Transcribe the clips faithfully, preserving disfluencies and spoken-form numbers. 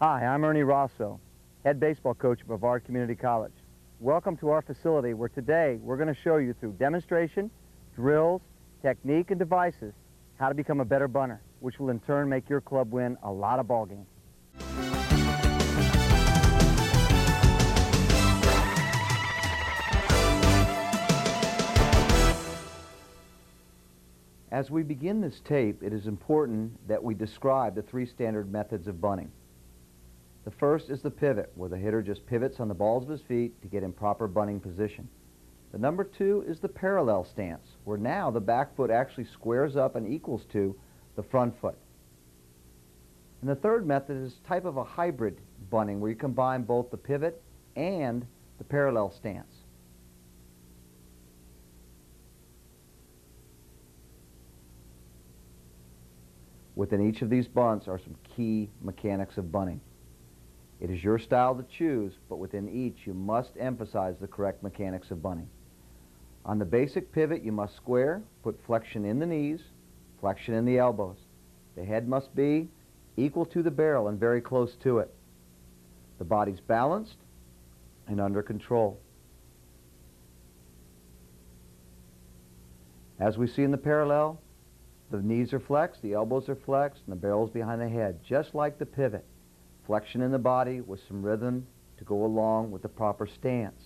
Hi, I'm Ernie Rosso, head baseball coach at Brevard Community College. Welcome to our facility where today we're going to show you through demonstration, drills, technique, and devices how to become a better bunter, which will in turn make your club win a lot of ball games. As we begin this tape, it is important that we describe the three standard methods of bunting. The first is the pivot, where the hitter just pivots on the balls of his feet to get in proper bunting position. The number two is the parallel stance, where now the back foot actually squares up and equals to the front foot. And the third method is type of a hybrid bunting, where you combine both the pivot and the parallel stance. Within each of these bunts are some key mechanics of bunting. It is your style to choose, but within each you must emphasize the correct mechanics of bunting. On the basic pivot, you must square, put flexion in the knees, flexion in the elbows. The head must be equal to the barrel and very close to it. The body's balanced and under control. As we see in the parallel, the knees are flexed, the elbows are flexed, and the barrel's behind the head, just like the pivot. Flexion in the body with some rhythm to go along with the proper stance.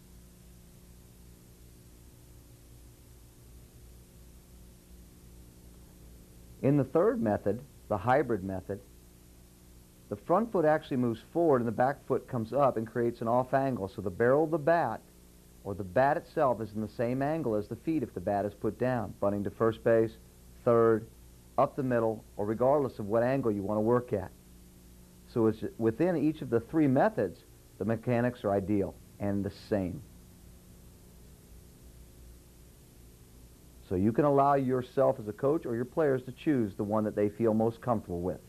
In the third method, the hybrid method, the front foot actually moves forward and the back foot comes up and creates an off angle, so the barrel of the bat or the bat itself is in the same angle as the feet if the bat is put down, bunting to first base, third, up the middle, or regardless of what angle you want to work at. So it's within each of the three methods, the mechanics are ideal and the same. So you can allow yourself as a coach or your players to choose the one that they feel most comfortable with.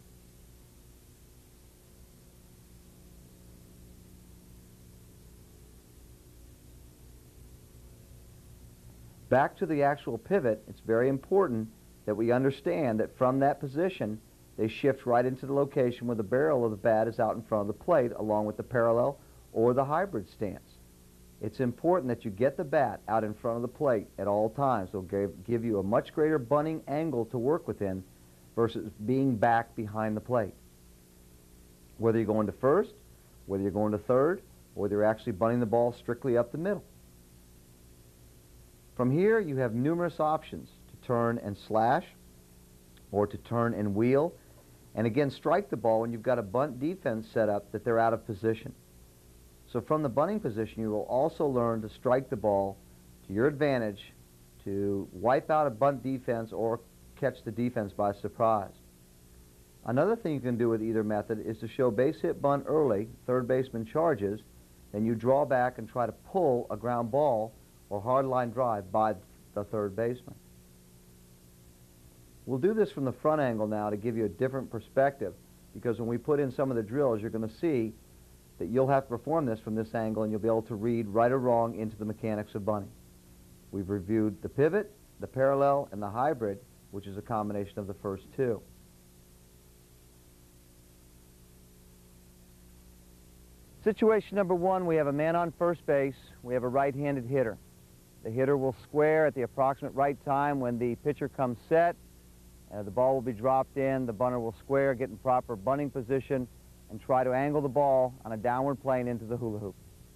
Back to the actual pivot, it's very important that we understand that from that position, they shift right into the location where the barrel of the bat is out in front of the plate, along with the parallel or the hybrid stance. It's important that you get the bat out in front of the plate at all times. It'll give, give you a much greater bunting angle to work within versus being back behind the plate. Whether you're going to first, whether you're going to third, or whether you're actually bunting the ball strictly up the middle. From here, you have numerous options to turn and slash, or to turn and wheel, and again strike the ball when you've got a bunt defense set up that they're out of position. So from the bunting position, you will also learn to strike the ball to your advantage to wipe out a bunt defense or catch the defense by surprise. Another thing you can do with either method is to show base hit bunt early, third baseman charges, then you draw back and try to pull a ground ball or hard line drive by the third baseman. We'll do this from the front angle now to give you a different perspective, because when we put in some of the drills, you're going to see that you'll have to perform this from this angle and you'll be able to read right or wrong into the mechanics of bunting. We've reviewed the pivot, the parallel, and the hybrid, which is a combination of the first two. Situation number one, we have a man on first base. We have a right-handed hitter. The hitter will square at the approximate right time when the pitcher comes set. Uh, the ball will be dropped in, the bunter will square, get in proper bunting position, and try to angle the ball on a downward plane into the hula hoop.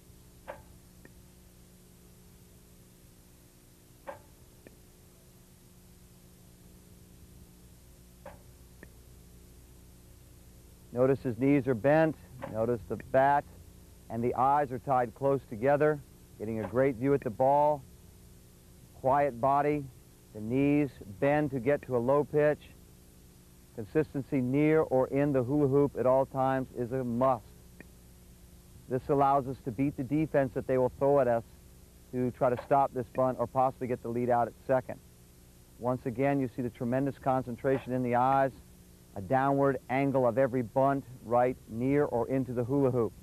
Notice his knees are bent, notice the bat and the eyes are tied close together, getting a great view at the ball, quiet body. The knees bend to get to a low pitch. Consistency near or in the hula hoop at all times is a must. This allows us to beat the defense that they will throw at us to try to stop this bunt or possibly get the lead out at second. Once again, you see the tremendous concentration in the eyes, a downward angle of every bunt right near or into the hula hoop.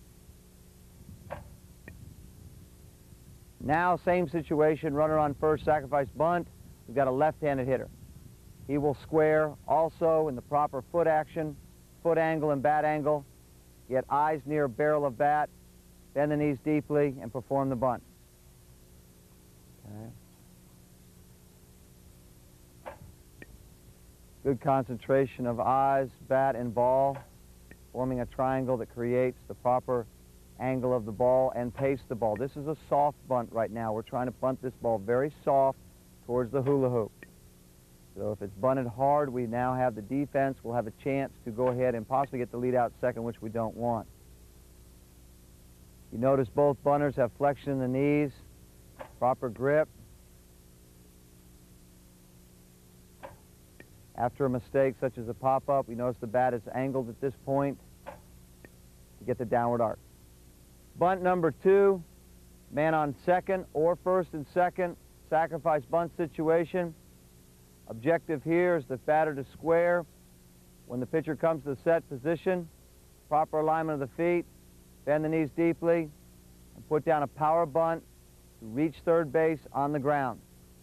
Now, same situation, runner on first, sacrifice bunt. We've got a left-handed hitter. He will square also in the proper foot action, foot angle and bat angle, get eyes near barrel of bat, bend the knees deeply, and perform the bunt. Okay. Good concentration of eyes, bat, and ball, forming a triangle that creates the proper angle of the ball and pace the ball. This is a soft bunt right now. We're trying to bunt this ball very soft towards the hula hoop. So if it's bunted hard, we now have the defense. We'll have a chance to go ahead and possibly get the lead out second, which we don't want. You notice both bunters have flexion in the knees, proper grip. After a mistake such as a pop-up, we notice the bat is angled at this point to get the downward arc. Bunt number two, man on second or first and second, sacrifice bunt situation. Objective here is the batter to square. When the pitcher comes to the set position, proper alignment of the feet, bend the knees deeply, and put down a power bunt to reach third base on the ground.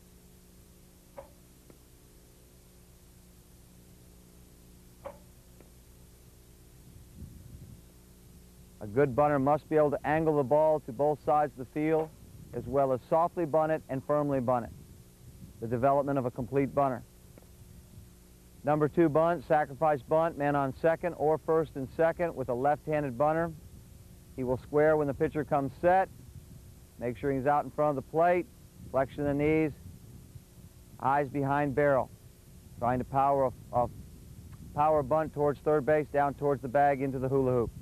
A good bunter must be able to angle the ball to both sides of the field, as well as softly bunt it and firmly bunt it. The development of a complete bunter. Number two bunt, sacrifice bunt, man on second or first and second with a left-handed bunter. He will square when the pitcher comes set. Make sure he's out in front of the plate, flexion of the knees, eyes behind barrel. Trying to power a, a power bunt towards third base, down towards the bag, into the hula hoop.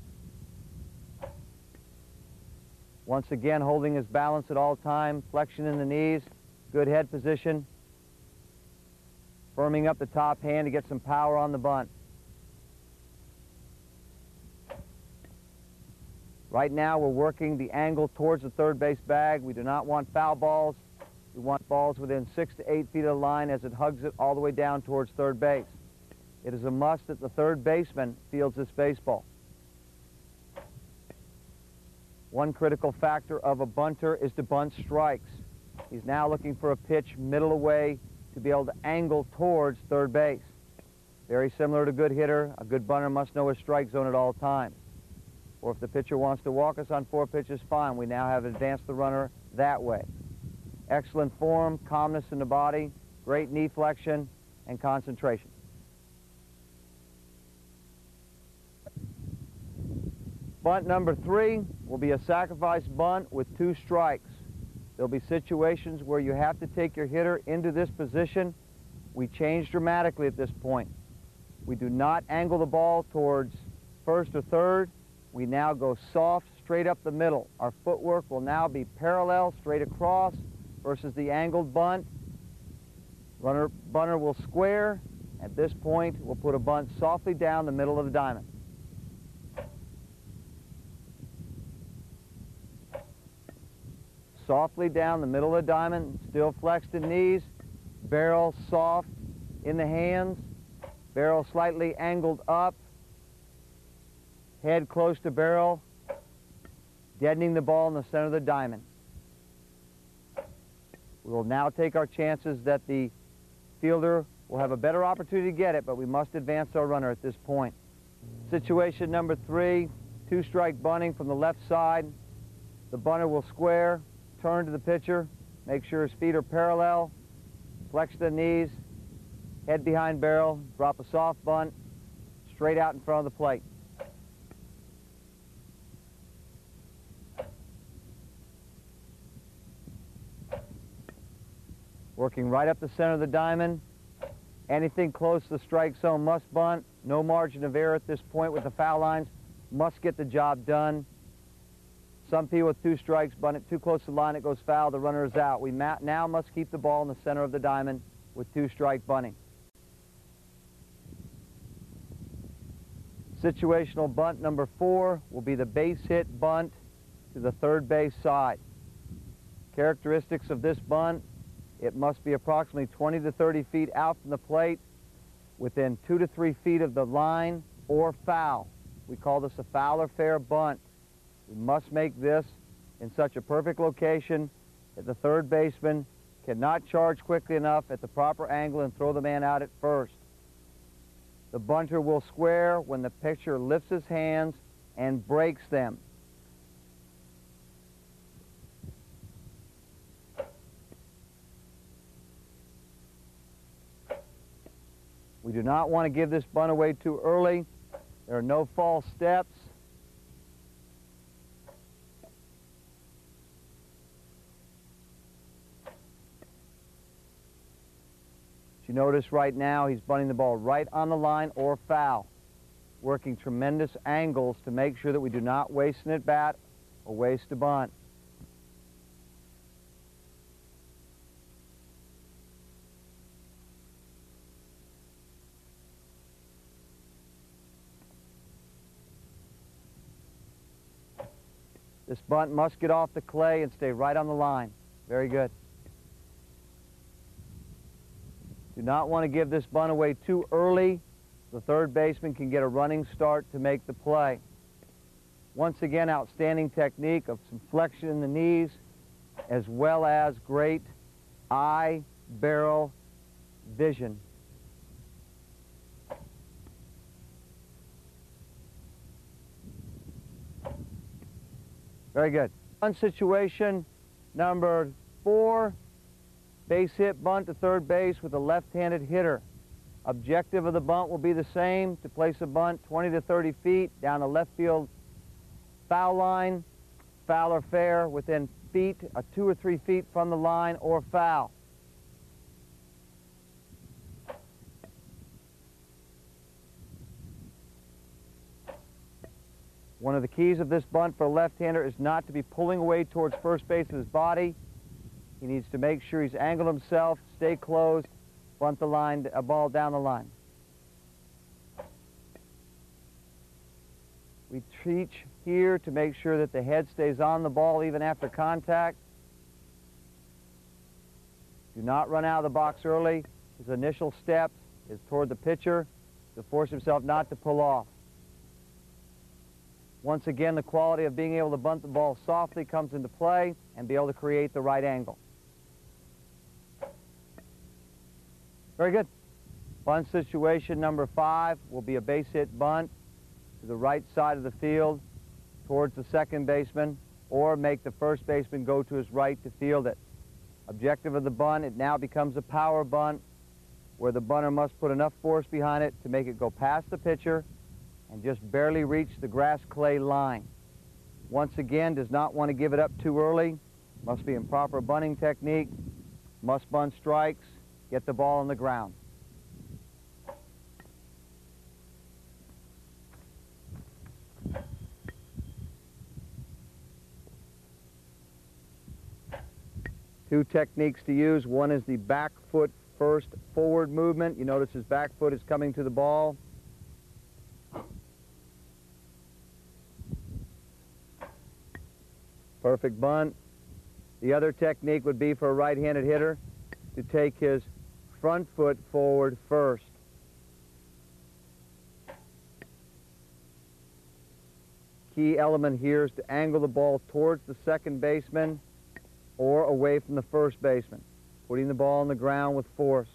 Once again, holding his balance at all time, flexion in the knees, good head position, firming up the top hand to get some power on the bunt. Right now, we're working the angle towards the third base bag. We do not want foul balls. We want balls within six to eight feet of the line as it hugs it all the way down towards third base. It is a must that the third baseman fields this baseball. One critical factor of a bunter is to bunt strikes. He's now looking for a pitch middle away to be able to angle towards third base. Very similar to a good hitter, a good bunter must know his strike zone at all times. Or if the pitcher wants to walk us on four pitches, fine. We now have advanced the runner that way. Excellent form, calmness in the body, great knee flexion, and concentration. Bunt number three will be a sacrifice bunt with two strikes. There'll be situations where you have to take your hitter into this position. We change dramatically at this point. We do not angle the ball towards first or third. We now go soft, straight up the middle. Our footwork will now be parallel, straight across, versus the angled bunt. Runner, bunter will square. At this point, we'll put a bunt softly down the middle of the diamond. Softly down the middle of the diamond, still flexed in knees, barrel soft in the hands, barrel slightly angled up, head close to barrel, deadening the ball in the center of the diamond. We will now take our chances that the fielder will have a better opportunity to get it, but we must advance our runner at this point. Situation number three, two-strike bunting from the left side. The bunter will square, turn to the pitcher, make sure his feet are parallel, flex the knees, head behind barrel, drop a soft bunt, straight out in front of the plate. Working right up the center of the diamond. Anything close to the strike zone must bunt. No margin of error at this point with the foul lines. Must get the job done. Some people with two strikes bunt it too close to the line, it goes foul, the runner is out. We now must keep the ball in the center of the diamond with two-strike bunting. Situational bunt number four will be the base hit bunt to the third base side. Characteristics of this bunt: it must be approximately twenty to thirty feet out from the plate, within two to three feet of the line, or foul. We call this a foul or fair bunt. We must make this in such a perfect location that the third baseman cannot charge quickly enough at the proper angle and throw the man out at first. The bunter will square when the pitcher lifts his hands and breaks them. We do not want to give this bunt away too early. There are no false steps. As you notice right now, he's bunting the ball right on the line or foul, working tremendous angles to make sure that we do not waste an at-bat or waste a bunt. This bunt must get off the clay and stay right on the line. Very good. Do not want to give this bunt away too early. The third baseman can get a running start to make the play. Once again, outstanding technique of some flexion in the knees, as well as great eye, barrel, vision. Very good. Bunt situation number four, base hit bunt to third base with a left-handed hitter. Objective of the bunt will be the same, to place a bunt twenty to thirty feet down the left field foul line, foul or fair, within feet, uh, two or three feet from the line or foul. One of the keys of this bunt for a left-hander is not to be pulling away towards first base with his body. He needs to make sure he's angled himself, stay closed, bunt the line, a ball down the line. We teach here to make sure that the head stays on the ball even after contact. Do not run out of the box early. His initial step is toward the pitcher to force himself not to pull off. Once again, the quality of being able to bunt the ball softly comes into play and be able to create the right angle. Very good. Bunt situation number five will be a base hit bunt to the right side of the field towards the second baseman, or make the first baseman go to his right to field it. Objective of the bunt, it now becomes a power bunt where the bunter must put enough force behind it to make it go past the pitcher and just barely reach the grass clay line. Once again, does not want to give it up too early, must be in proper bunting technique, must bunt strikes, get the ball on the ground. Two techniques to use. One is the back foot first forward movement. You notice his back foot is coming to the ball. Perfect bunt. The other technique would be for a right-handed hitter to take his front foot forward first. Key element here is to angle the ball towards the second baseman or away from the first baseman, putting the ball on the ground with force.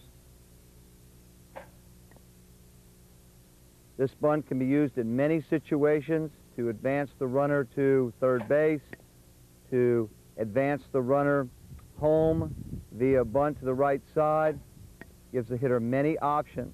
This bunt can be used in many situations to advance the runner to third base, to advance the runner home via bunt to the right side. Gives the hitter many options.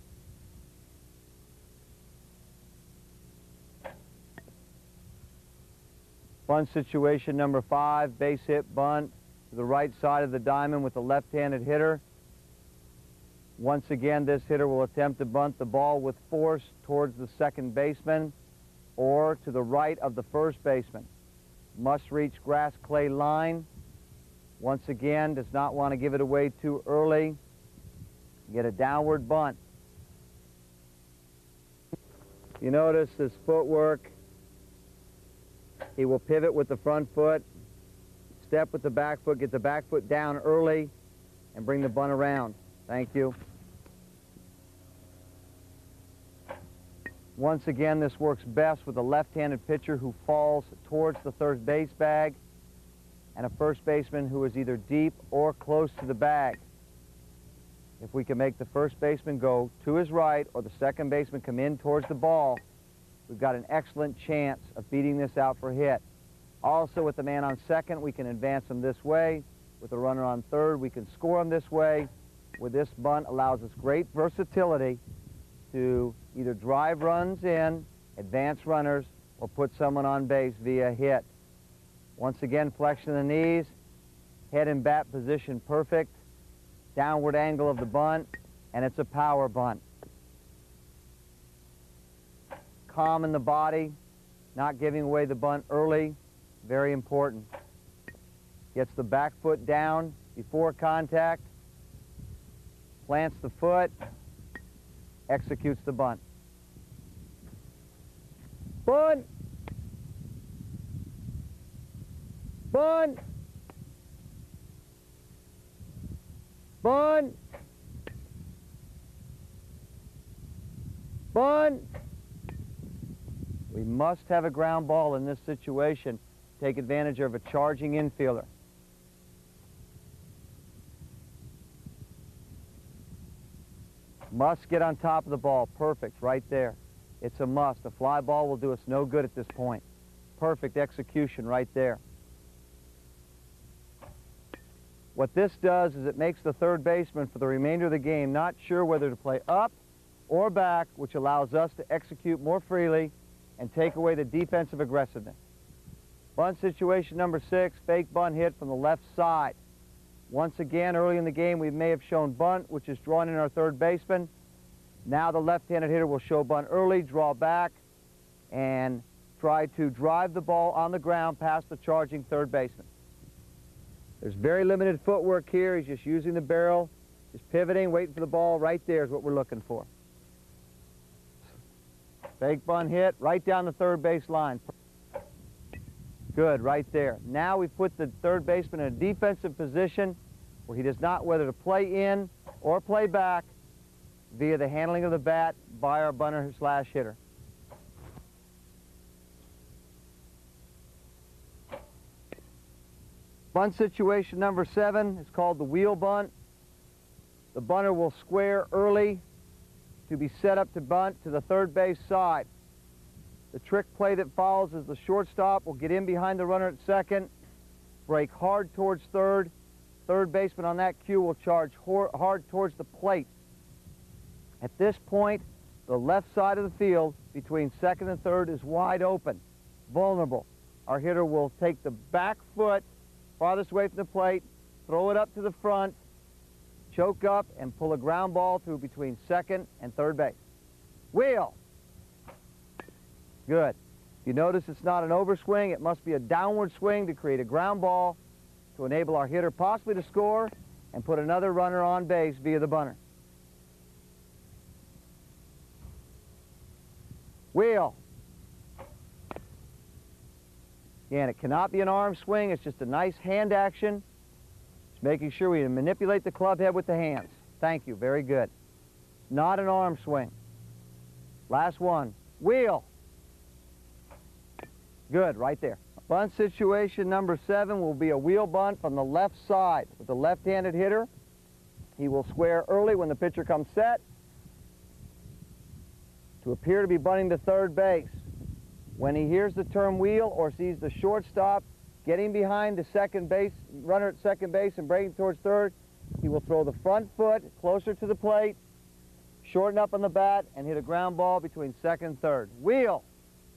Bunt situation number five, base hit bunt to the right side of the diamond with a left-handed hitter. Once again, this hitter will attempt to bunt the ball with force towards the second baseman or to the right of the first baseman. Must reach grass clay line. Once again, does not want to give it away too early. Get a downward bunt. You notice his footwork. He will pivot with the front foot, step with the back foot, get the back foot down early, and bring the bunt around. Thank you. Once again, this works best with a left-handed pitcher who falls towards the third base bag and a first baseman who is either deep or close to the bag. If we can make the first baseman go to his right or the second baseman come in towards the ball, we've got an excellent chance of beating this out for hit. Also, with the man on second, we can advance him this way. With the runner on third, we can score him this way. With this bunt, allows us great versatility to either drive runs in, advance runners, or put someone on base via hit. Once again, flexion of the knees, head and bat position perfect, downward angle of the bunt, and it's a power bunt. Calm in the body, not giving away the bunt early, very important. Gets the back foot down before contact, plants the foot, executes the bunt. Bunt! Bunt! Bunt! Bunt! We must have a ground ball in this situation. Take advantage of a charging infielder. Must get on top of the ball. Perfect, right there. It's a must. A fly ball will do us no good at this point. Perfect execution right there. What this does is it makes the third baseman for the remainder of the game not sure whether to play up or back, which allows us to execute more freely and take away the defensive aggressiveness. Bunt situation number six, fake bunt hit from the left side. Once again, early in the game, we may have shown bunt, which is drawn in our third baseman. Now the left-handed hitter will show bunt early, draw back, and try to drive the ball on the ground past the charging third baseman. There's very limited footwork here. He's just using the barrel, just pivoting, waiting for the ball. Right there is what we're looking for. Fake bunt hit right down the third base line. Good, right there. Now we put the third baseman in a defensive position where he does not whether to play in or play back via the handling of the bat by our bunter slash hitter. Bunt situation number seven is called the wheel bunt. The bunter will square early to be set up to bunt to the third base side. The trick play that follows is the shortstop will get in behind the runner at second, break hard towards third. Third baseman on that cue will charge hard towards the plate. At this point, the left side of the field between second and third is wide open, vulnerable. Our hitter will take the back foot farthest away from the plate, throw it up to the front, choke up, and pull a ground ball through between second and third base. Wheel. Good. You notice it's not an overswing. It must be a downward swing to create a ground ball to enable our hitter possibly to score and put another runner on base via the bunter. Wheel. Again, it cannot be an arm swing. It's just a nice hand action. Just making sure we manipulate the club head with the hands. Thank you. Very good. Not an arm swing. Last one. Wheel. Good, right there. Bunt situation number seven will be a wheel bunt from the left side with the left-handed hitter. He will square early when the pitcher comes set to appear to be bunting to third base. When he hears the term wheel or sees the shortstop getting behind the second base, runner at second base and breaking towards third, he will throw the front foot closer to the plate, shorten up on the bat, and hit a ground ball between second and third. Wheel.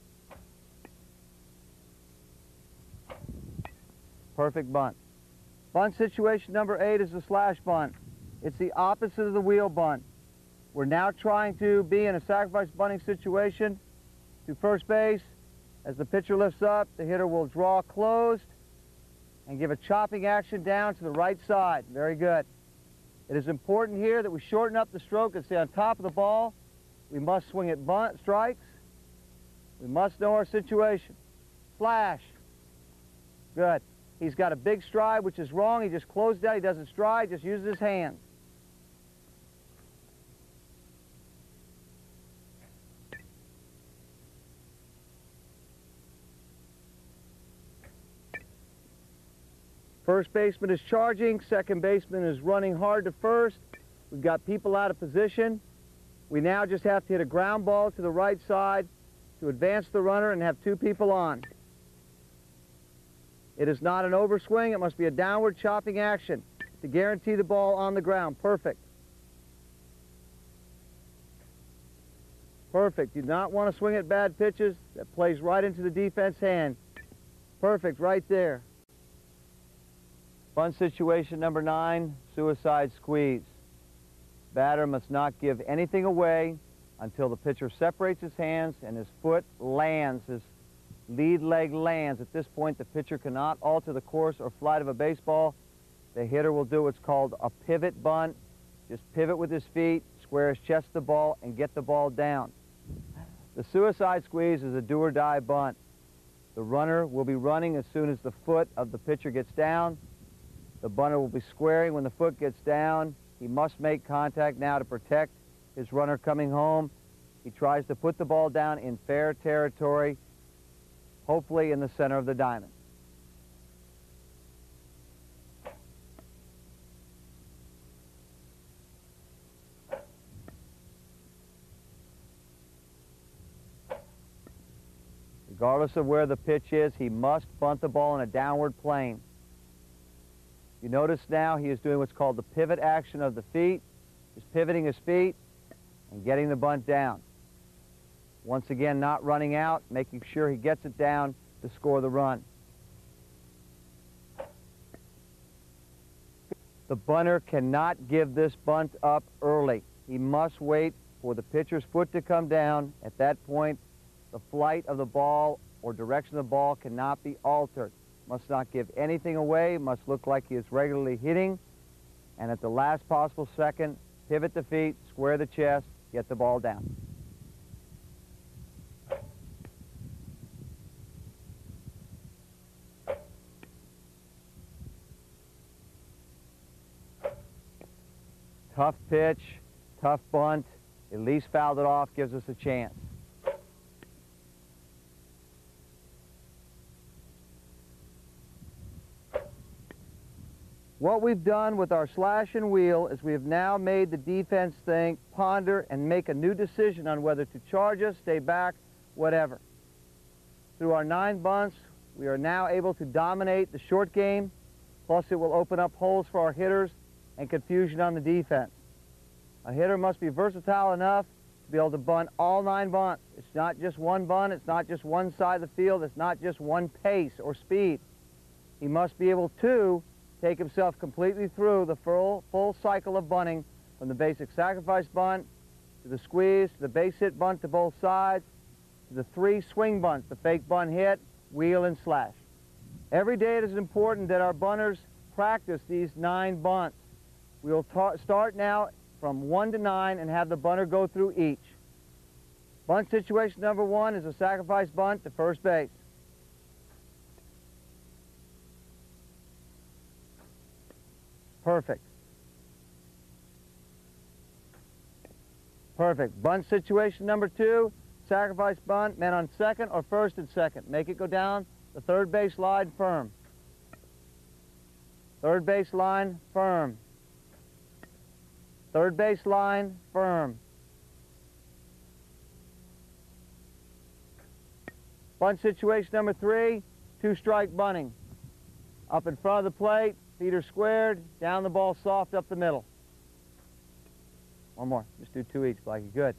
Perfect bunt. Bunt situation number eight is the slash bunt. It's the opposite of the wheel bunt. We're now trying to be in a sacrifice bunting situation to first base. As the pitcher lifts up, the hitter will draw closed and give a chopping action down to the right side. Very good. It is important here that we shorten up the stroke and stay on top of the ball. We must swing at bunt strikes. We must know our situation. Slash. Good. He's got a big stride, which is wrong. He just closed down. He doesn't stride, just uses his hands. First baseman is charging. Second baseman is running hard to first. We've got people out of position. We now just have to hit a ground ball to the right side to advance the runner and have two people on. It is not an overswing. It must be a downward chopping action to guarantee the ball on the ground. Perfect. Perfect. You do not want to swing at bad pitches. That plays right into the defense hand. Perfect, right there. Bunt situation number nine, suicide squeeze. Batter must not give anything away until the pitcher separates his hands and his foot lands, his lead leg lands. At this point, the pitcher cannot alter the course or flight of a baseball. The hitter will do what's called a pivot bunt. Just pivot with his feet, square his chest to the ball, and get the ball down. The suicide squeeze is a do-or-die bunt. The runner will be running as soon as the foot of the pitcher gets down. The bunter will be squaring when the foot gets down. He must make contact now to protect his runner coming home. He tries to put the ball down in fair territory, hopefully in the center of the diamond. Regardless of where the pitch is, he must bunt the ball in a downward plane. You notice now he is doing what's called the pivot action of the feet. He's pivoting his feet and getting the bunt down. Once again, not running out, making sure he gets it down to score the run. The bunter cannot give this bunt up early. He must wait for the pitcher's foot to come down. At that point, the flight of the ball or direction of the ball cannot be altered. Must not give anything away, must look like he is regularly hitting, and at the last possible second, pivot the feet, square the chest, get the ball down. Tough pitch, tough bunt, at least fouled it off, gives us a chance. What we've done with our slash and wheel is we have now made the defense think, ponder, and make a new decision on whether to charge us, stay back, whatever. Through our nine bunts, we are now able to dominate the short game, plus it will open up holes for our hitters and confusion on the defense. A hitter must be versatile enough to be able to bunt all nine bunts. It's not just one bunt, it's not just one side of the field, it's not just one pace or speed. He must be able to take himself completely through the full, full cycle of bunting, from the basic sacrifice bunt, to the squeeze, to the base hit bunt to both sides, to the three swing bunts, the fake bunt hit, wheel, and slash. Every day it is important that our bunters practice these nine bunts. We will start now from one to nine and have the bunter go through each. Bunt situation number one is a sacrifice bunt to first base. Perfect. Perfect. Bunt situation number two, sacrifice bunt, men on second or first and second. Make it go down the third base line firm. Third base line firm. Third base line firm. Bunt situation number three, two-strike bunting. Up in front of the plate, feet are squared, down the ball soft up the middle. One more. Just do two each, Blackie. Good.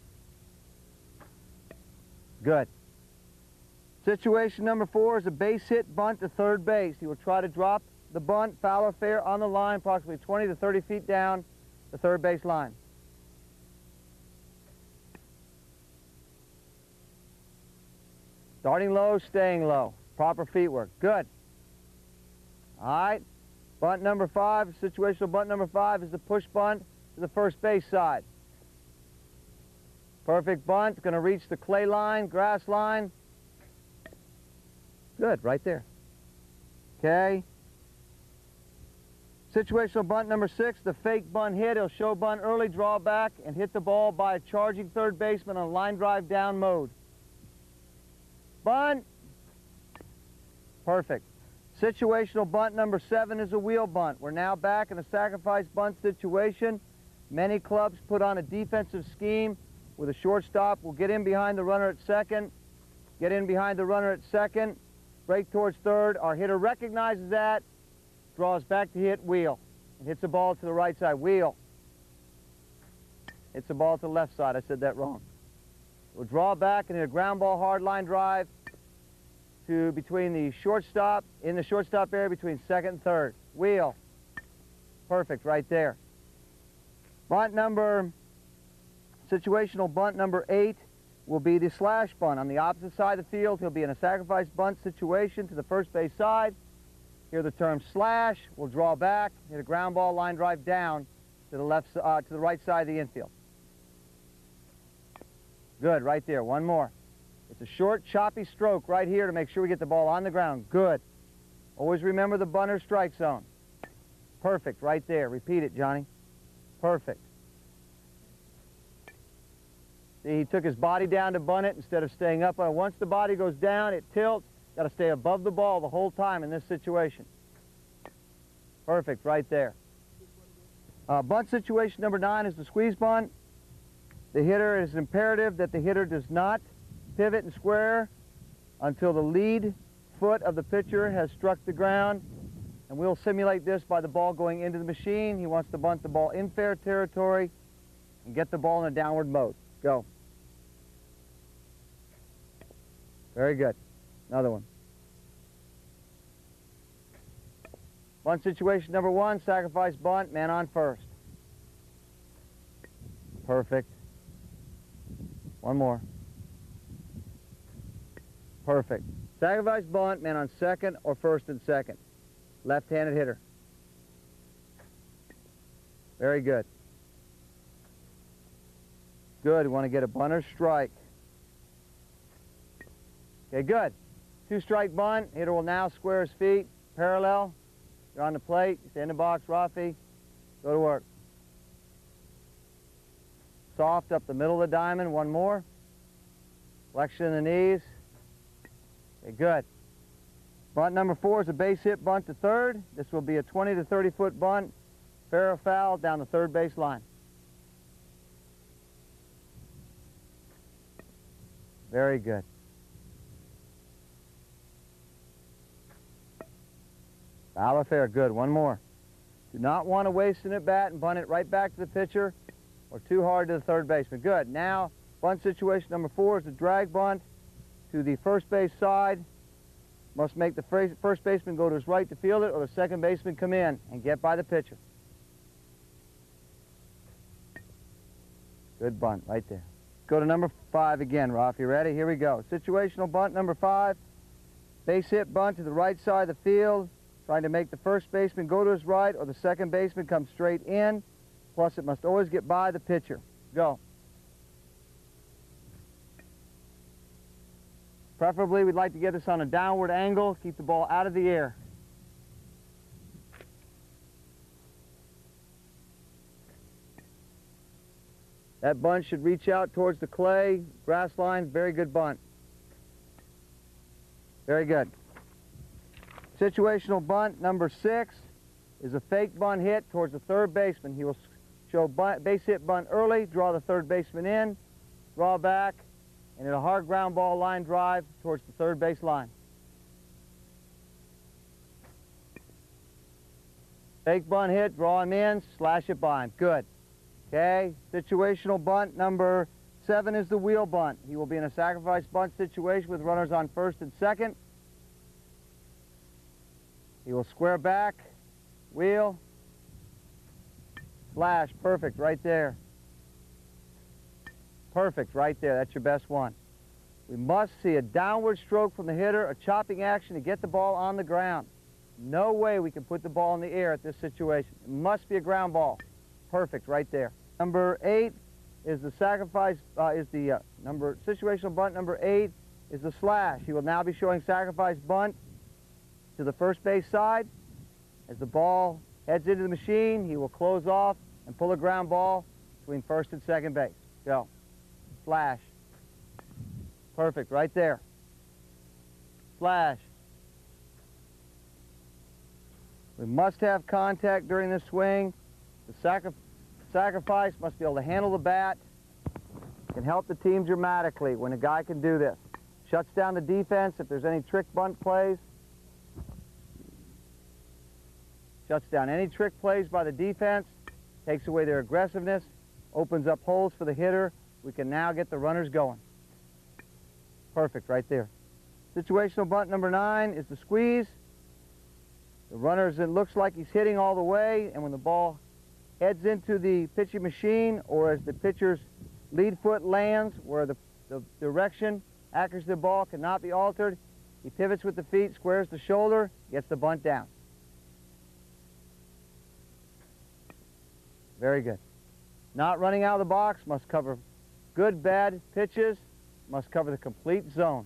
Good. Situation number four is a base hit bunt to third base. He will try to drop the bunt, foul or fair, on the line, approximately twenty to thirty feet down the third base line. Starting low, staying low. Proper feet work. Good. All right. Bunt number five, situational bunt number five is the push bunt to the first base side. Perfect bunt, going to reach the clay line, grass line. Good, right there. Okay. Situational bunt number six, the fake bunt hit. He'll show bunt early, draw back, and hit the ball by a charging third baseman on a line drive down mode. Bunt. Perfect. Situational bunt number seven is a wheel bunt. We're now back in a sacrifice bunt situation. Many clubs put on a defensive scheme with a shortstop. We'll get in behind the runner at second, get in behind the runner at second, break towards third. Our hitter recognizes that, draws back to hit, wheel, and hits the ball to the right side, wheel. Hits the ball to the left side. I said that wrong. We'll draw back and hit a ground ball hard line drive to between the shortstop, in the shortstop area between second and third. Wheel. Perfect, right there. Bunt number, situational bunt number eight will be the slash bunt. On the opposite side of the field, he'll be in a sacrifice bunt situation to the first base side. Hear the term slash. We'll draw back, hit a ground ball line drive down to the left, uh, to the right side of the infield. Good, right there. One more. It's a short, choppy stroke right here to make sure we get the ball on the ground. Good. Always remember the bunter strike zone. Perfect, right there. Repeat it, Johnny. Perfect. See, he took his body down to bunt it instead of staying up on it. Once the body goes down, it tilts. Got to stay above the ball the whole time in this situation. Perfect, right there. Uh, bunt situation number nine is the squeeze bunt. The hitter, it is imperative that the hitter does not pivot and square until the lead foot of the pitcher has struck the ground. And we'll simulate this by the ball going into the machine. He wants to bunt the ball in fair territory and get the ball in a downward mode. Go. Very good. Another one. Bunt situation number one, sacrifice bunt, man on first. Perfect. One more. Perfect. Sacrifice bunt, man on second or first and second. Left-handed hitter. Very good. Good. We want to get a bunter strike. Okay, good. Two-strike bunt. Hitter will now square his feet, parallel. You're on the plate. Stay in the box, Rafi. Go to work. Soft up the middle of the diamond. One more. Flexion in the knees. Okay, good. Bunt number four is a base hit bunt to third. This will be a twenty to thirty foot bunt, fair or foul, down the third base line. Very good. Foul or fair, good. One more. Do not want to waste an at bat and bunt it right back to the pitcher or too hard to the third baseman. Good. Now, bunt situation number four is a drag bunt to the first base side. Must make the first baseman go to his right to field it, or the second baseman come in and get by the pitcher. Good bunt right there. Go to number five again, Ralph. You ready? Here we go. Situational bunt number five. Base hit bunt to the right side of the field, trying to make the first baseman go to his right, or the second baseman come straight in. Plus, it must always get by the pitcher. Go. Preferably, we'd like to get this on a downward angle, keep the ball out of the air. That bunt should reach out towards the clay, grass line. Very good bunt. Very good. Situational bunt number six is a fake bunt hit towards the third baseman. He will show bunt, base hit bunt early, draw the third baseman in, draw back, and hit a hard ground ball line drive towards the third base line. Fake bunt hit, draw him in, slash it by him. Good. Okay, situational bunt number seven is the wheel bunt. He will be in a sacrifice bunt situation with runners on first and second. He will square back, wheel, slash, perfect, right there. Perfect, right there. That's your best one. We must see a downward stroke from the hitter, a chopping action to get the ball on the ground. No way we can put the ball in the air at this situation. It must be a ground ball. Perfect, right there. Number eight is the sacrifice, uh, is the uh, number, situational bunt number eight is the slash. He will now be showing sacrifice bunt to the first base side. As the ball heads into the machine, he will close off and pull a ground ball between first and second base. Go. Slash. Perfect, right there. Slash. We must have contact during this swing. The sacri sacrifice must be able to handle the bat Can help the team dramatically when a guy can do this. Shuts down the defense if there's any trick bunt plays. Shuts down any trick plays by the defense. Takes away their aggressiveness. Opens up holes for the hitter. We can now get the runners going. Perfect right there. Situational bunt number nine is the squeeze. The runner's, it looks like he's hitting all the way, and when the ball heads into the pitching machine, or as the pitcher's lead foot lands, where the, the direction, accuracy of the ball cannot be altered, he pivots with the feet, squares the shoulder, gets the bunt down. Very good. Not running out of the box, must cover good, bad pitches, must cover the complete zone.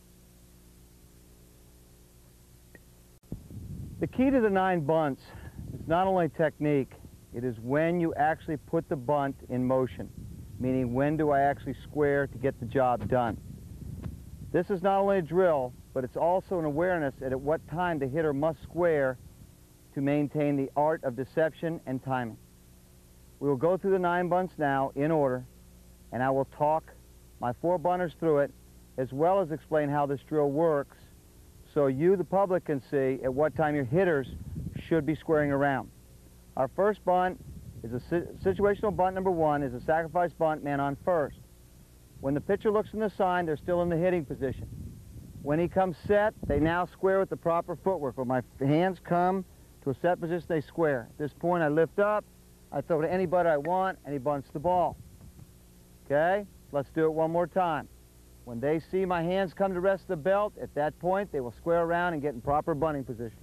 The key to the nine bunts is not only technique, it is when you actually put the bunt in motion, meaning when do I actually square to get the job done. This is not only a drill, but it's also an awareness at what time the hitter must square to maintain the art of deception and timing. We will go through the nine bunts now in order, and I will talk my four bunters through it, as well as explain how this drill works, so you, the public, can see at what time your hitters should be squaring around. Our first bunt is a si situational bunt number one, is a sacrifice bunt, man on first. When the pitcher looks in the sign, they're still in the hitting position. When he comes set, they now square with the proper footwork. When my hands come to a set position, they square. At this point, I lift up, I throw to anybody I want, and he bunts the ball. Okay? Let's do it one more time. When they see my hands come to rest the belt, at that point, they will square around and get in proper bunting position.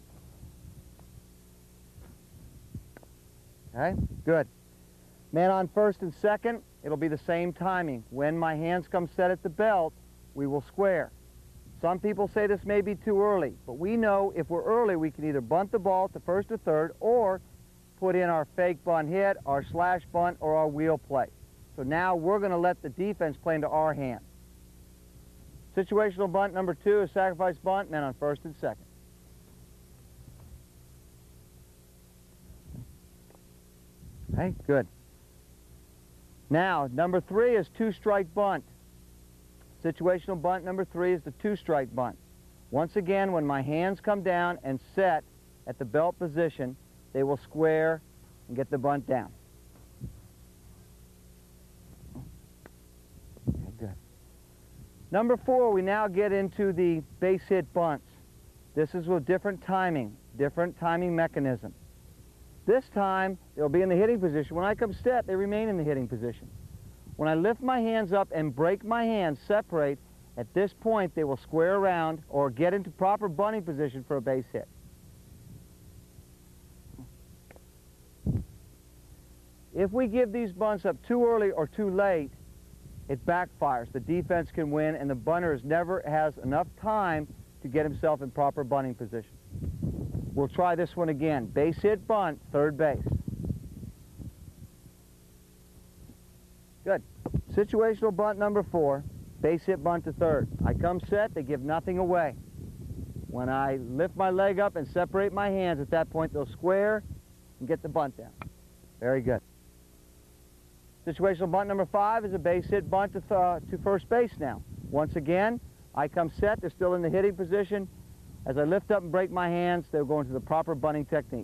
Okay? Good. Man on first and second, it'll be the same timing. When my hands come set at the belt, we will square. Some people say this may be too early, but we know if we're early, we can either bunt the ball to first or third, or put in our fake bunt hit, our slash bunt, or our wheel play. So now we're going to let the defense play into our hand. Situational bunt number two is sacrifice bunt, men on first and second. Okay, good. Now, number three is two-strike bunt. Situational bunt number three is the two-strike bunt. Once again, when my hands come down and set at the belt position, they will square and get the bunt down. Okay, good. Number four, we now get into the base hit bunts. This is with different timing, different timing mechanism. This time, they'll be in the hitting position. When I come set, they remain in the hitting position. When I lift my hands up and break my hands, separate, at this point, they will square around or get into proper bunting position for a base hit. If we give these bunts up too early or too late, it backfires. The defense can win, and the bunter never has enough time to get himself in proper bunting position. We'll try this one again. Base hit bunt, third base. Good. Situational bunt number four, base hit bunt to third. I come set, they give nothing away. When I lift my leg up and separate my hands, at that point they'll square and get the bunt down. Very good. Situational bunt number five is a base hit bunt to, uh, to first base now. Once again, I come set, they're still in the hitting position. As I lift up and break my hands, they'll go into the proper bunting technique.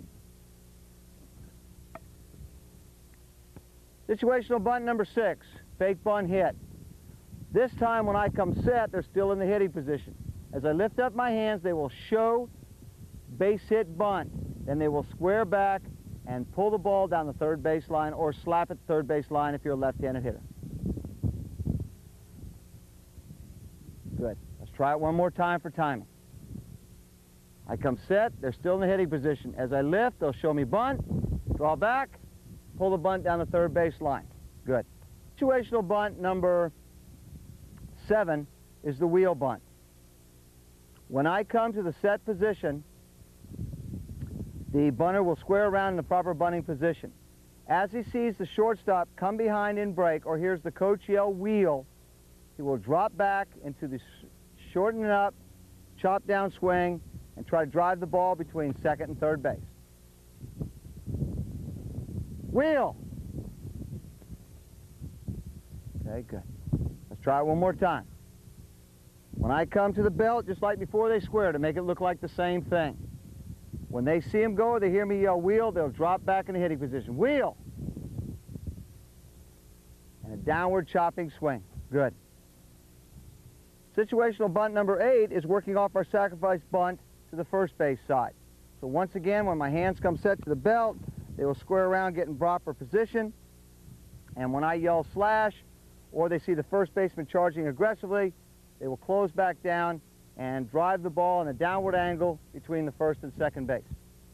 Situational bunt number six, fake bunt hit. This time when I come set, they're still in the hitting position. As I lift up my hands, they will show base hit bunt. Then they will square back and pull the ball down the third base line or slap at the third base line if you're a left-handed hitter. Good. Let's try it one more time for timing. I come set, they're still in the hitting position. As I lift, they'll show me bunt, draw back, pull the bunt down the third base line. Good. Situational bunt number seven is the wheel bunt. When I come to the set position, the bunter will square around in the proper bunting position. As he sees the shortstop come behind in break, or hears the coach yell wheel, he will drop back into the shorten it up, chop down swing, and try to drive the ball between second and third base. Wheel! Okay, good. try it one more time. When I come to the belt, just like before they square, to make it look like the same thing. When they see him go or they hear me yell wheel, they'll drop back in the hitting position. Wheel! And a downward chopping swing. Good. Situational bunt number eight is working off our sacrifice bunt to the first base side. So once again, when my hands come set to the belt, they will square around, get in proper position. And when I yell slash, or they see the first baseman charging aggressively, they will close back down and drive the ball in a downward angle between the first and second base.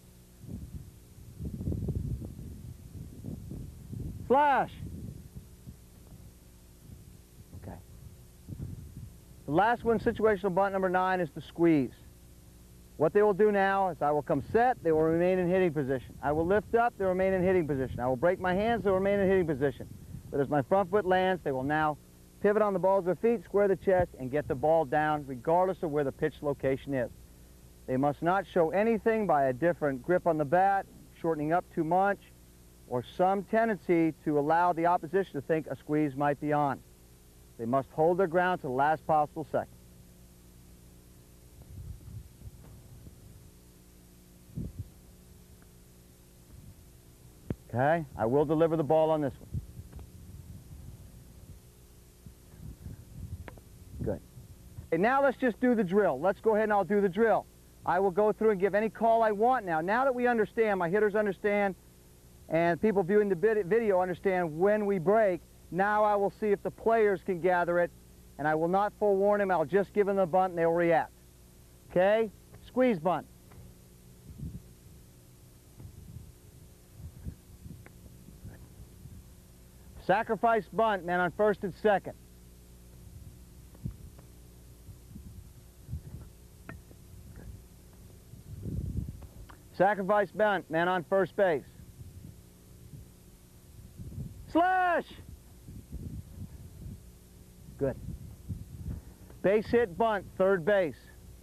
Slash! Okay. The last one, situational bunt number nine, is the squeeze. What they will do now is I will come set, they will remain in hitting position. I will lift up, they will remain in hitting position. I will break my hands, they will remain in hitting position. But as my front foot lands, they will now pivot on the balls of their feet, square the chest, and get the ball down regardless of where the pitch location is. They must not show anything by a different grip on the bat, shortening up too much, or some tendency to allow the opposition to think a squeeze might be on. They must hold their ground to the last possible second. Okay, I will deliver the ball on this one. Good. And now let's just do the drill. Let's go ahead and I'll do the drill. I will go through and give any call I want now. Now that we understand, my hitters understand, and people viewing the video understand when we break, now I will see if the players can gather it, and I will not forewarn them. I'll just give them the bunt and they'll react. Okay? Squeeze bunt. Sacrifice bunt, man on first and second. Sacrifice bunt, man on first base. Slash! Good. Base hit bunt, third base.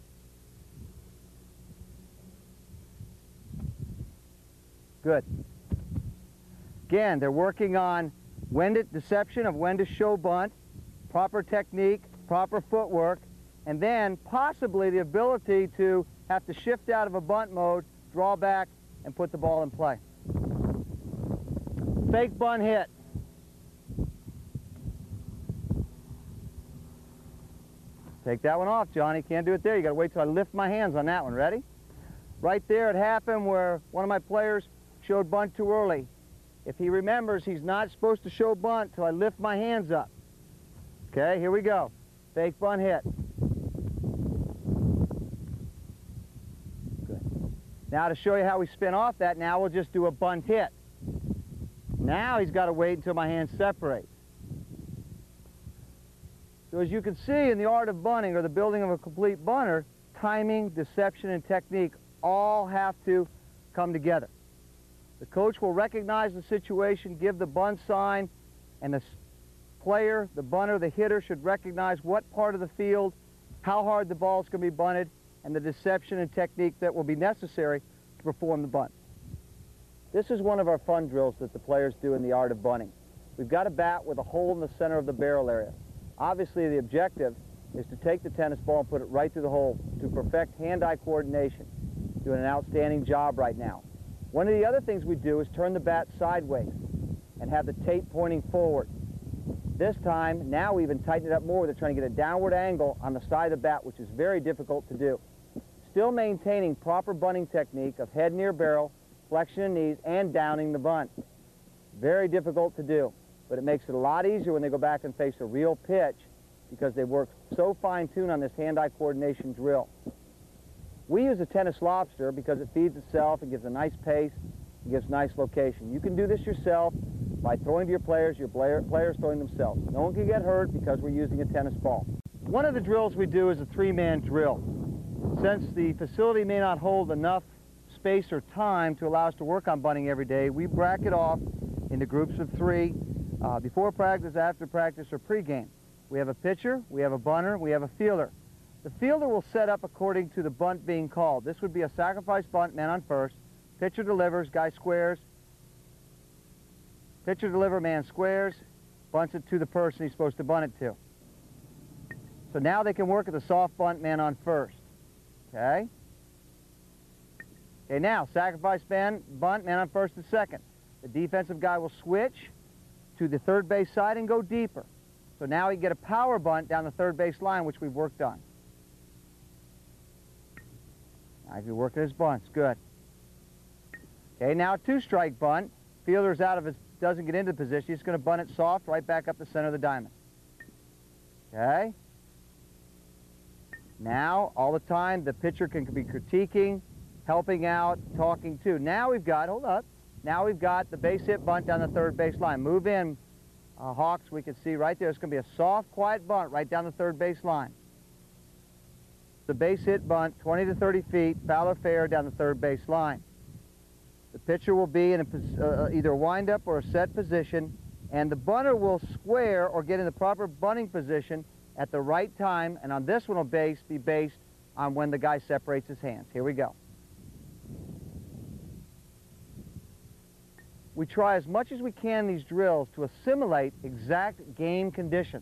Good. Again, they're working on when to, deception of when to show bunt, proper technique, proper footwork, and then possibly the ability to have to shift out of a bunt mode, draw back, and put the ball in play. Fake bunt hit. Take that one off, Johnny. Can't do it there. You got to wait till I lift my hands on that one. Ready? Right there it happened where one of my players showed bunt too early. If he remembers, he's not supposed to show bunt till I lift my hands up. Okay, here we go. Fake bunt hit. Good. Now to show you how we spin off that, now we'll just do a bunt hit. Now he's got to wait until my hands separate. So as you can see in the art of bunting, or the building of a complete bunter, timing, deception, and technique all have to come together. The coach will recognize the situation, give the bunt sign, and the player, the bunter, the hitter should recognize what part of the field, how hard the ball is going to be bunted, and the deception and technique that will be necessary to perform the bunt. This is one of our fun drills that the players do in the art of bunting. We've got a bat with a hole in the center of the barrel area. Obviously, the objective is to take the tennis ball and put it right through the hole to perfect hand-eye coordination. Doing an outstanding job right now. One of the other things we do is turn the bat sideways and have the tape pointing forward. This time, now we even tighten it up more. They're trying to get a downward angle on the side of the bat, which is very difficult to do. Still maintaining proper bunting technique of head near barrel, flexion of knees, and downing the bunt. Very difficult to do, but it makes it a lot easier when they go back and face a real pitch because they work so fine-tuned on this hand-eye coordination drill. We use a tennis lobster because it feeds itself and gives a nice pace and gives nice location. You can do this yourself by throwing to your players, your player, players throwing themselves. No one can get hurt because we're using a tennis ball. One of the drills we do is a three-man drill. Since the facility may not hold enough space or time to allow us to work on bunting every day, we bracket off into groups of three uh, before practice, after practice, or pregame. We have a pitcher, we have a bunter, we have a fielder. The fielder will set up according to the bunt being called. This would be a sacrifice bunt, man on first. Pitcher delivers, guy squares. Pitcher deliver, man squares, bunts it to the person he's supposed to bunt it to. So now they can work at the soft bunt, man on first. Okay? Okay, now, sacrifice man, bunt, man on first and second. The defensive guy will switch to the third base side and go deeper. So now he can get a power bunt down the third base line, which we've worked on. Now he's working his bunts. Good. Okay, now a two-strike bunt. Fielder's out of his, doesn't get into position. He's going to bunt it soft right back up the center of the diamond. Okay? Now, all the time, the pitcher can be critiquing, helping out, talking too. Now we've got, hold up, now we've got the base hit bunt down the third base line. Move in, uh, Hawks, we can see right there. It's going to be a soft, quiet bunt right down the third base line. The base hit bunt, twenty to thirty feet, foul or fair down the third base line. The pitcher will be in a, uh, either a wind-up or a set position, and the bunter will square or get in the proper bunting position at the right time, and on this one will base, be based on when the guy separates his hands. Here we go. We try as much as we can in these drills to assimilate exact game conditions.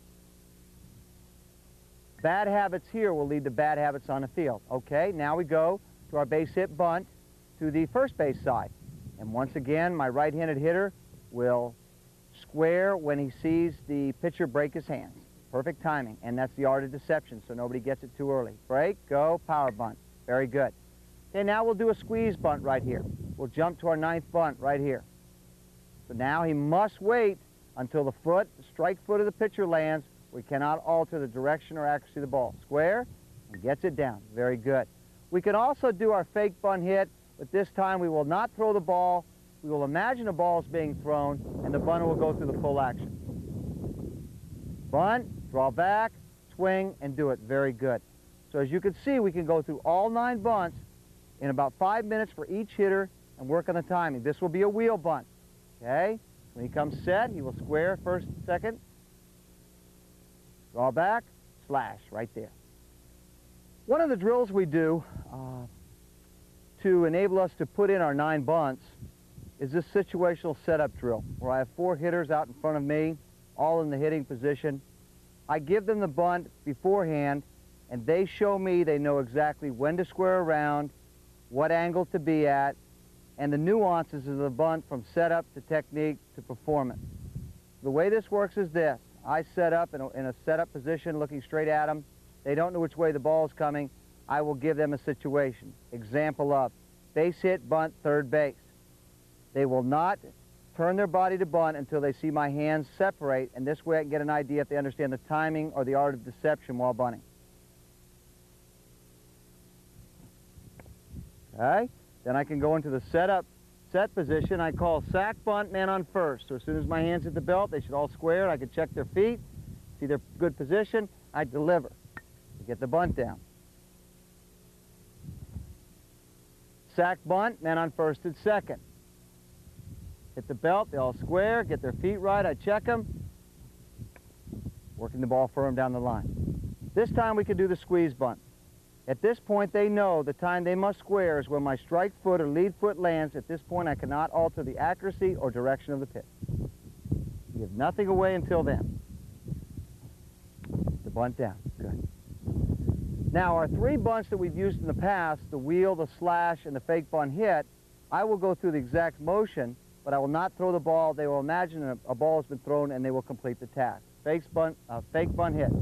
Bad habits here will lead to bad habits on the field. Okay, now we go to our base hit bunt to the first base side. And once again, my right-handed hitter will square when he sees the pitcher break his hands. Perfect timing, and that's the art of deception, so nobody gets it too early. Break, go, power bunt. Very good. Okay, now we'll do a squeeze bunt right here. We'll jump to our ninth bunt right here. So now he must wait until the foot, the strike foot of the pitcher lands. We cannot alter the direction or accuracy of the ball. Square, and gets it down. Very good. We can also do our fake bunt hit, but this time we will not throw the ball. We will imagine a ball is being thrown, and the bunter will go through the full action. Bunt, draw back, swing, and do it. Very good. So as you can see, we can go through all nine bunts in about five minutes for each hitter and work on the timing. This will be a wheel bunt. Okay? When he comes set, he will square first, second, draw back, slash, right there. One of the drills we do uh, to enable us to put in our nine bunts is this situational setup drill, where I have four hitters out in front of me, all in the hitting position. I give them the bunt beforehand, and they show me they know exactly when to square around, what angle to be at, and the nuances of the bunt from setup to technique to performance. The way this works is this. I set up in a, in a setup position looking straight at them. They don't know which way the ball is coming. I will give them a situation. Example of base hit, bunt, third base. They will not turn their body to bunt until they see my hands separate, and this way I can get an idea if they understand the timing or the art of deception while bunting. Okay? Then I can go into the setup set position. I call sack bunt, man on first. So as soon as my hands hit the belt, they should all square. I can check their feet, see their good position. I deliver to get the bunt down. Sack bunt, man on first and second. Hit the belt, they all square, get their feet right, I check them. Working the ball firm down the line. This time we can do the squeeze bunt. At this point they know the time they must square is when my strike foot or lead foot lands. At this point I cannot alter the accuracy or direction of the pitch. Give nothing away until then. The bunt down, good. Now our three bunts that we've used in the past, the wheel, the slash, and the fake bunt hit, I will go through the exact motion, but I will not throw the ball. They will imagine a, a ball has been thrown and they will complete the task. Fake bunt, uh, fake bunt hit.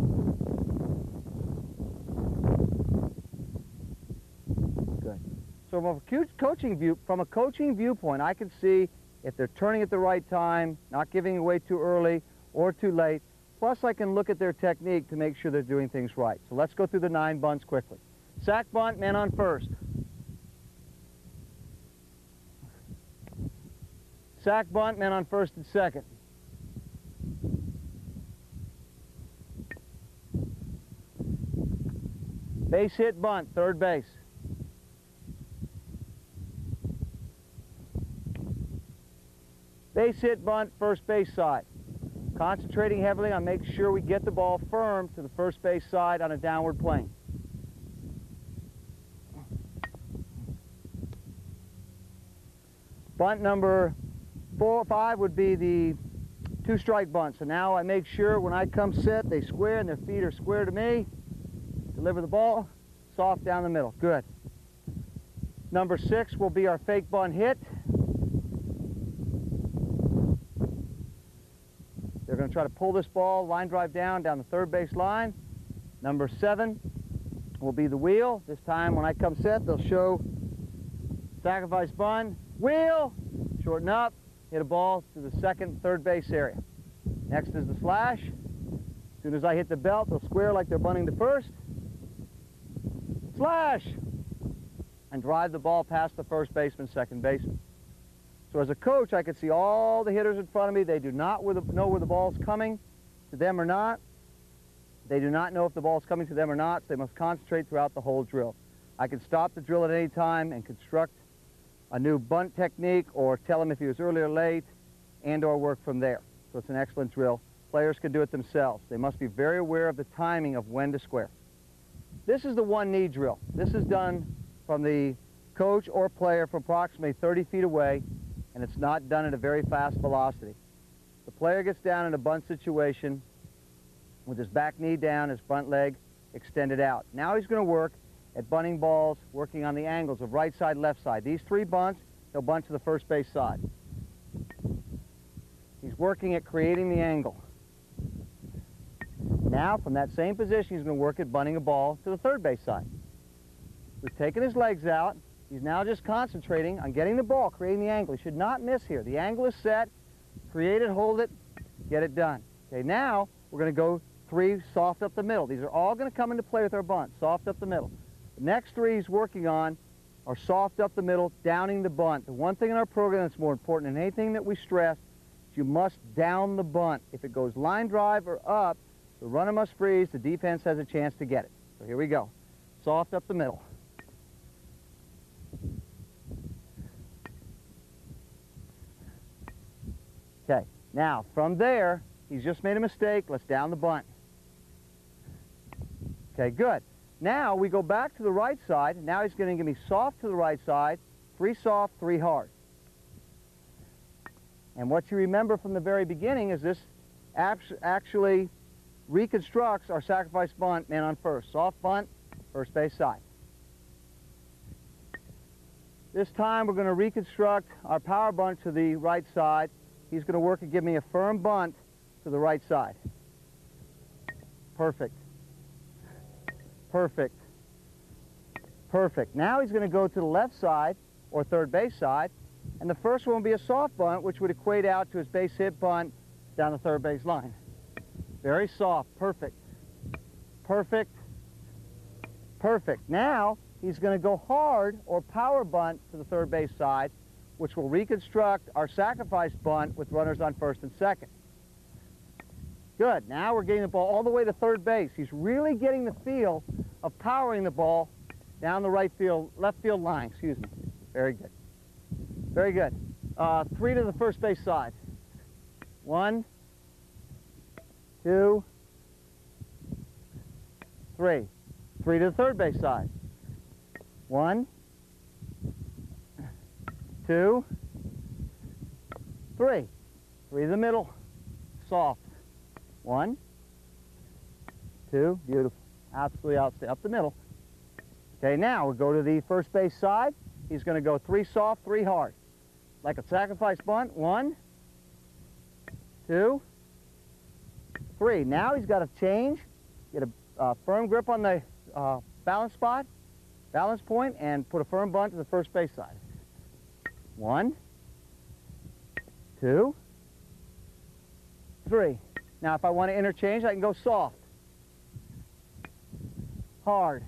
Good. So from a coaching view, from a coaching viewpoint, I can see if they're turning at the right time, not giving away too early or too late. Plus, I can look at their technique to make sure they're doing things right. So let's go through the nine bunts quickly. Sack bunt, man on first. Sack bunt, man on first and second. Base hit bunt, third base. Base hit bunt, first base side. Concentrating heavily on making sure we get the ball firm to the first base side on a downward plane. Bunt number four, five would be the two strike bunt. So now I make sure when I come set, they square and their feet are square to me. Deliver the ball, soft down the middle. Good. Number six will be our fake bunt hit. They're going to try to pull this ball, line drive down, down the third base line. Number seven will be the wheel. This time when I come set, they'll show sacrifice bunt, wheel, shorten up, hit a ball to the second, third base area. Next is the slash. As soon as I hit the belt, they'll square like they're bunting to first. Slash! And drive the ball past the first baseman, second baseman. So as a coach, I can see all the hitters in front of me. They do not know where the ball's coming to them or not. They do not know if the ball's coming to them or not, so they must concentrate throughout the whole drill. I can stop the drill at any time and construct a new bunt technique or tell him if he was early or late and or work from there. So it's an excellent drill. Players can do it themselves. They must be very aware of the timing of when to square. This is the one knee drill. This is done from the coach or player from approximately thirty feet away, and it's not done at a very fast velocity. The player gets down in a bunt situation with his back knee down, his front leg extended out. Now he's going to work at bunting balls, working on the angles of right side, left side. These three bunts, he'll bunt to the first base side. He's working at creating the angle. Now, from that same position, he's going to work at bunting a ball to the third base side. He's taken his legs out. He's now just concentrating on getting the ball, creating the angle. He should not miss here. The angle is set. Create it, hold it, get it done. Okay, now we're going to go three soft up the middle. These are all going to come into play with our bunt, soft up the middle. The next three he's working on are soft up the middle, downing the bunt. The one thing in our program that's more important than anything that we stress is you must down the bunt. If it goes line drive or up, the runner must freeze. The defense has a chance to get it. So here we go. Soft up the middle. Okay, now from there, he's just made a mistake. Let's down the bunt. Okay, good. Now we go back to the right side. Now he's going to give me soft to the right side, three soft, three hard. And what you remember from the very beginning is this actually reconstructs our sacrifice bunt, man on first. Soft bunt, first base side. This time we're going to reconstruct our power bunt to the right side. He's going to work and give me a firm bunt to the right side. Perfect. Perfect. Perfect. Now he's going to go to the left side, or third base side, and the first one will be a soft bunt, which would equate out to his base hit bunt down the third base line. Very soft. Perfect. Perfect. Perfect. Now he's going to go hard, or power bunt, to the third base side, which will reconstruct our sacrifice bunt with runners on first and second. Good. Now we're getting the ball all the way to third base. He's really getting the feel of powering the ball down the right field, left field line, excuse me. Very good. Very good. Uh, three to the first base side. One, two, three. Three to the third base side. One, two, three. Three to the middle. Soft. One, two, beautiful. Absolutely outstanding. Up the middle. Okay, now we'll go to the first base side. He's going to go three soft, three hard. Like a sacrifice bunt. One, two, three. Now he's got to change, get a uh, firm grip on the uh, balance spot, balance point, and put a firm bunt to the first base side. One, two, three. Now if I want to interchange, I can go soft, hard.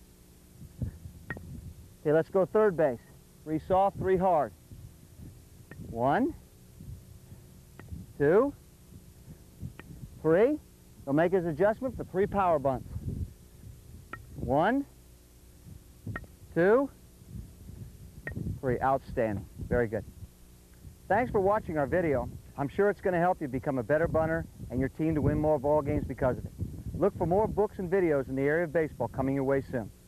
Okay, let's go third base. Three soft, three hard. One, two, three. He'll make his adjustment for three power bunts. One, two, three. Outstanding. Very good. Thanks for watching our video. I'm sure it's going to help you become a better bunter and your team to win more ball games because of it. Look for more books and videos in the area of baseball coming your way soon.